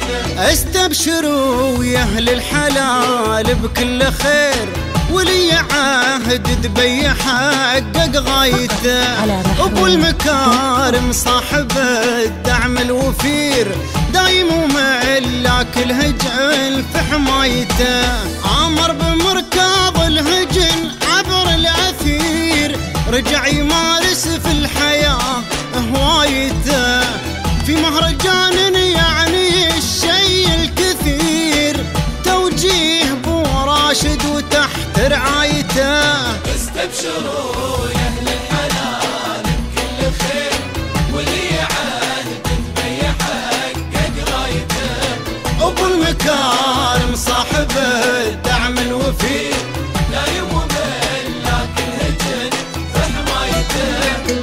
غايته. استبشروا يا اهل الحلال بكل خير، ولي عهد دبي يحقق غايته. ابو المكارم صاحب الدعم الوفير، دايم وملاك الهجن في حمايته. امر بمركاض الهجن عبر الاثير، رجع يمارس في الحياه هوايته. في مهرجان يعني الشيء الكثير، توجيه بو راشد وتحت رعايته. استبشروا يا اهل الحلال بكل خير، ولي عهد دبي يحقق غايته. ابو المكارم صاحب الدعم الوفير، دايم وملاك الهجن في حمايته.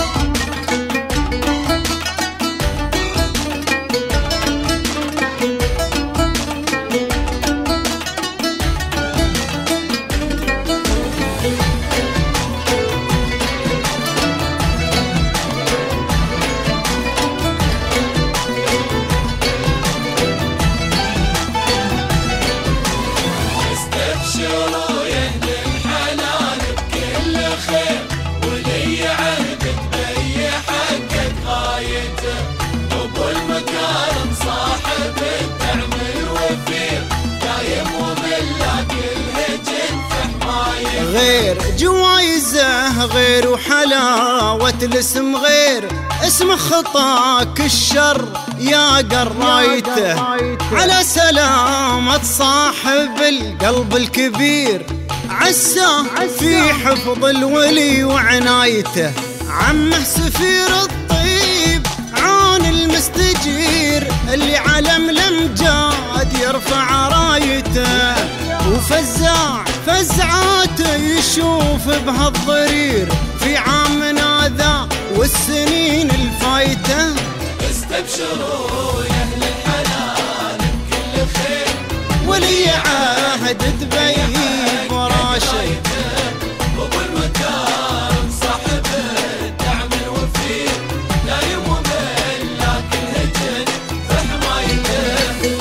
استبشروا يا اهل الحلال بكل خير، ولي عهد دبي يحقق غايته. ابو المكارم صاحب الدعم الوفير، دايم وملاك الهجن في حمايته. غير جوايزه غير وحلاوة الاسم غير، اسم خطاك الشر يا قرايته. على سلامة صاحب القلب الكبير، عساه في حفظ الولي وعنايته. عمه سفير الطيب عون المستجير، اللي علم الامجاد يرفع رايته. وفزاع فزعاته يشوف بهالضرير، في عامنا ذا والسنين الفايته. استبشروا يا اهل الحلال بكل خير، ولي عهد دبي براشد. ابو المكارم صاحب الدعم الوفير، دايم وملاك الهجن في حمايته.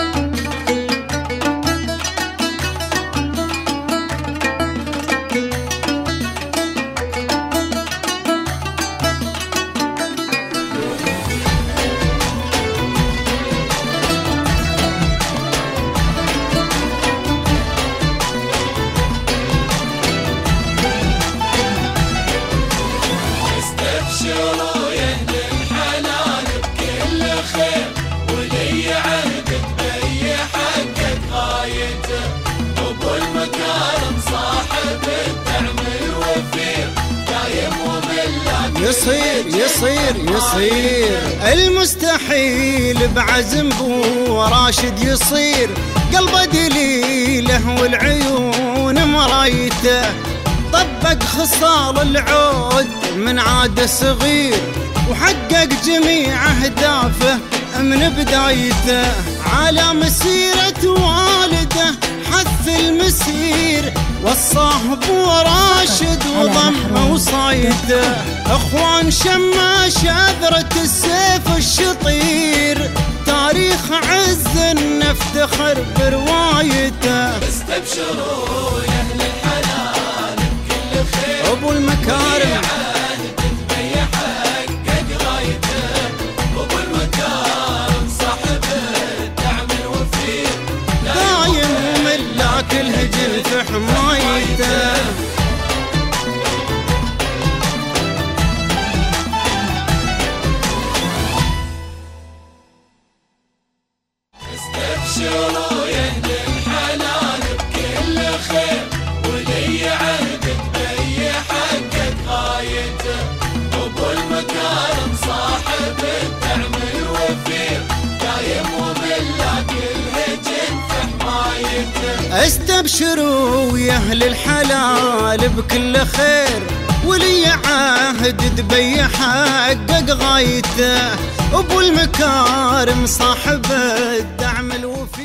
استبشروا يا اهل الحلال بكل خير، ولي عهد دبي يحقق غايته. ابو المكارم صاحب الدعم الوفير، دايم وملاك يصير المستحيل بعزم بو راشد يصير. قلبه دليله والعيون مرايته، طبق خصال العود من عاد صغير، وحقق جميع أهدافه من بدايته. على مسيرة والده حث المسير، وصاه بو راشد وضم وصايته. اخوان شماش أذرة السيف الشطير، تاريخ عز نفتخر بروايته. استبشروا يا اهل الحلال بكل خير، ابو المكارم عهد دبي يحقق غايته. ابو المكارم صاحب الدعم الوفير، دايم وملاك الهجن في حمايته. استبشروا يا اهل الحلال بكل خير، ولي عهد دبي يحقق غايته. ابو المكارم صاحب الدعم الوفير، دايم وملاك الهجن في حمايته. استبشروا يا اهل الحلال بكل خير، ولي عهد دبي يحقق غايته. ابو المكارم صاحب الدعم الوفير.